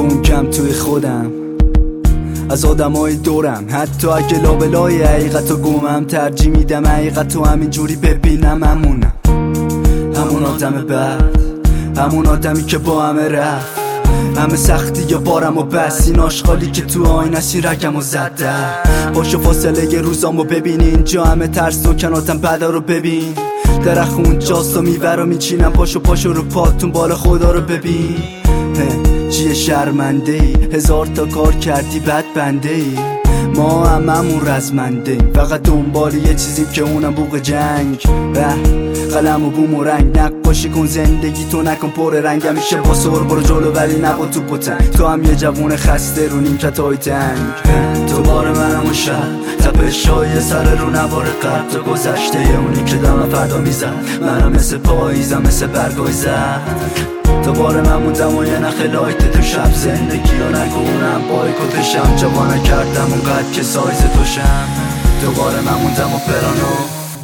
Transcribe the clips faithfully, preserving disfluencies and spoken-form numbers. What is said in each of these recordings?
گنگم توی خودم از آدمای دورم، حتی اگه لابلای حقیقت و گمم ترجیح میدم حقیقت و همینجوری ببینم. همونم همون آدم بد، همون آدمی که با همه رفت، همه سختی یا بارم و بس، این آشغالی که تو آینه سی رگم و زده. باشو فاصله یه روزامو ببین، اینجا همه ترس و کناتم بدا رو ببین. درخ اونجاست و میوه رو میچینم، پاشو پاشو رو پاتون بالا خدا رو ببین. چیه شرمنده ای؟ هزار تا کار کردی بد بنده ای. ما هم همون رزمنده ایم، فقط دنبال یه چیزیم که اونم بوق جنگ. قلم و بوم و رنگ، نقاشی کن زندگی تو، نکن پر رنگ. همیشه با سر برو جلو ولی نبا تو پتنگ. تو هم یه جوون خسته رو نیمکتای تنگ. تو بار منم و شب تپشای سر رو نوار قد، تو گذشته اونی که دم فردا میزد. منم مثل پاییزم مثل برگای زد. تو بار من موندم و یه نخ لایت تو شب، زندگی رو نگونم بایکوتشم. جوانه کردم اونقدر که سایز توشم. تو بار من موندم و پرانو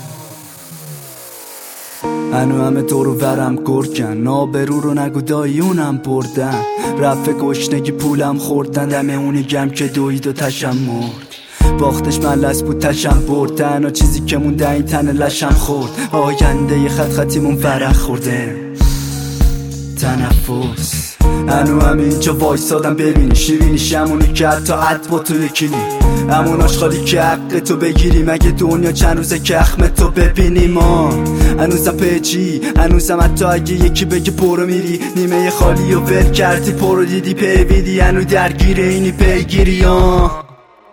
هنو همه دور و ورم گرگن، نابرو رو نگو دایونم بردن. رفت گشنگی پولم خوردن، دم اونی گم که دوید و تشم مرد. باختش ملس بود تشم برد، تنها چیزی که مونده این تن لشم خورد. آینده یه خط خطیمون فرق خورده تنفس. هنو همینجا وایسادم ببینی شیرینی شمونی که حتی عد با تو یکی نی. همون آشغالی که حق تو بگیری، مگه دنیا چند روزه که اخم تو ببینی. ما هنوزم پیچی، هنوزم حتی اگه یکی بگه برو میری. نیمه خالی و ول کردی پرو دیدی پیویدی، هنو درگیر اینی پیگیری. ها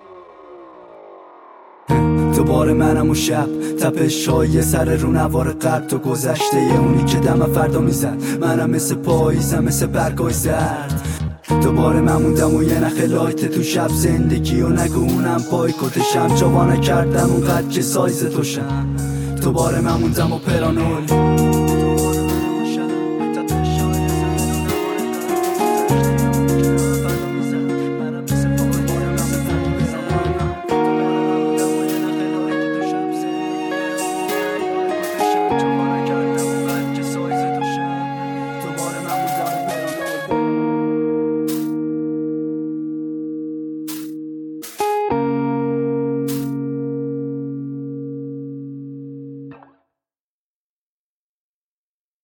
تو بار منم و شب تپش های سر رو نوار قد، تو گذشته اونی که دم فردا میزد. منم مثل پاییزم مثل برگای زرد. تو بار من موندم و یه نخ لایت تو شب، زندگی و نگو اونم پایکوتشم. جوانه کردم اونقدر که سایز توشم. تو بار من موندم و پرانول